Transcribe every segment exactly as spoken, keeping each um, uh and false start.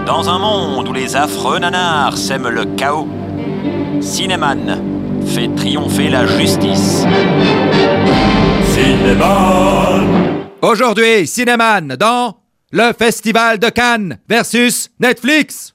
Dans un monde où les affreux nanars sèment le chaos, Cinéman fait triompher la justice. Cinéman. Aujourd'hui, Cinéman dans le Festival de Cannes versus Netflix.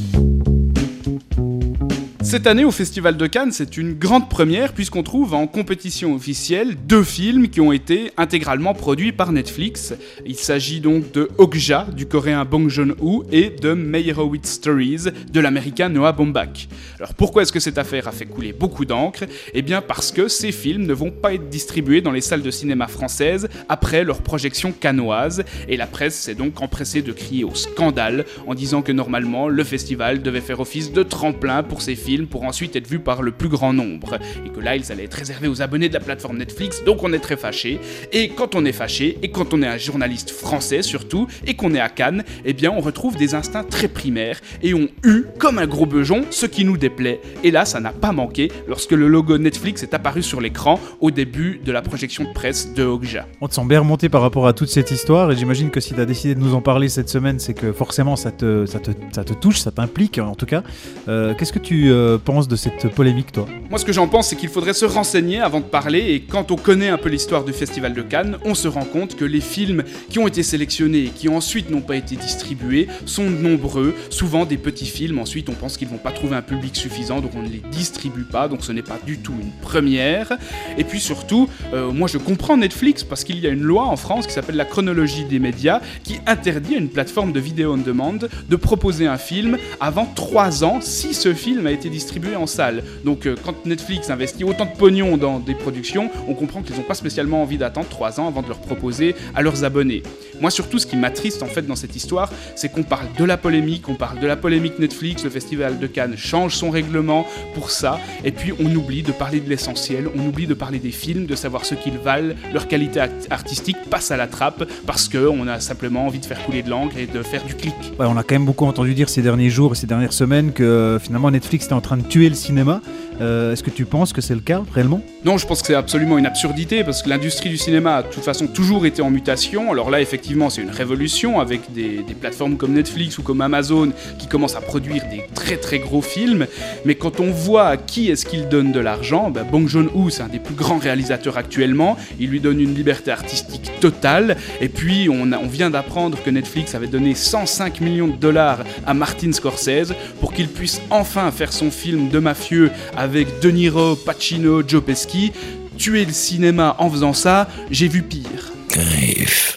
Cette année au Festival de Cannes, c'est une grande première puisqu'on trouve en compétition officielle deux films qui ont été intégralement produits par Netflix. Il s'agit donc de Okja du coréen Bong Joon-ho et de Meyerowitz Stories de l'américain Noah Baumbach. Alors pourquoi est-ce que cette affaire a fait couler beaucoup d'encre ? Eh bien parce que ces films ne vont pas être distribués dans les salles de cinéma françaises après leur projection cannoise et la presse s'est donc empressée de crier au scandale en disant que normalement le festival devait faire office de tremplin pour ces films pour ensuite être vu par le plus grand nombre et que là ils allaient être réservés aux abonnés de la plateforme Netflix, donc on est très fâché. Et quand on est fâché et quand on est un journaliste français surtout et qu'on est à Cannes, eh bien on retrouve des instincts très primaires et on hue comme un gros beugnon ce qui nous déplaît. Et là ça n'a pas manqué lorsque le logo Netflix est apparu sur l'écran au début de la projection de presse de Okja. On te sent bien remonté par rapport à toute cette histoire et j'imagine que si tu as décidé de nous en parler cette semaine, c'est que forcément ça te, ça te, ça te touche, ça t'implique en tout cas. Euh, qu'est-ce que tu euh, penses de cette polémique, toi ? Moi, ce que j'en pense, c'est qu'il faudrait se renseigner avant de parler, et quand on connaît un peu l'histoire du Festival de Cannes, on se rend compte que les films qui ont été sélectionnés et qui ensuite n'ont pas été distribués sont nombreux, souvent des petits films. Ensuite, on pense qu'ils vont pas trouver un public suffisant, donc on ne les distribue pas, donc ce n'est pas du tout une première. Et puis surtout, euh, moi, je comprends Netflix, parce qu'il y a une loi en France qui s'appelle la chronologie des médias, qui interdit à une plateforme de vidéo on demand de proposer un film avant trois ans si ce film a été distribué en salle. Donc euh, quand Netflix investit autant de pognon dans des productions, on comprend qu'ils n'ont pas spécialement envie d'attendre trois ans avant de leur proposer à leurs abonnés. Moi surtout, ce qui m'attriste en fait dans cette histoire, c'est qu'on parle de la polémique, on parle de la polémique Netflix, le Festival de Cannes change son règlement pour ça, et puis on oublie de parler de l'essentiel, on oublie de parler des films, de savoir ce qu'ils valent, leur qualité artistique passe à la trappe parce qu'on a simplement envie de faire couler de l'encre et de faire du clic. Ouais, on a quand même beaucoup entendu dire ces derniers jours et ces dernières semaines que euh, finalement Netflix était en train de tuer le cinéma. Euh, est-ce que tu penses que c'est le cas, réellement ? Non, je pense que c'est absolument une absurdité, parce que l'industrie du cinéma a de toute façon toujours été en mutation. Alors là, effectivement, c'est une révolution avec des, des plateformes comme Netflix ou comme Amazon qui commencent à produire des très très gros films. Mais quand on voit à qui est-ce qu'il donne de l'argent, ben Bong Joon-ho, c'est un des plus grands réalisateurs actuellement. Il lui donne une liberté artistique totale. Et puis, on, a, on vient d'apprendre que Netflix avait donné cent cinq millions de dollars à Martin Scorsese pour qu'il puisse enfin faire son film de mafieux avec De Niro, Pacino, Joe Pesci. Tuer le cinéma en faisant ça, j'ai vu pire. Griffe.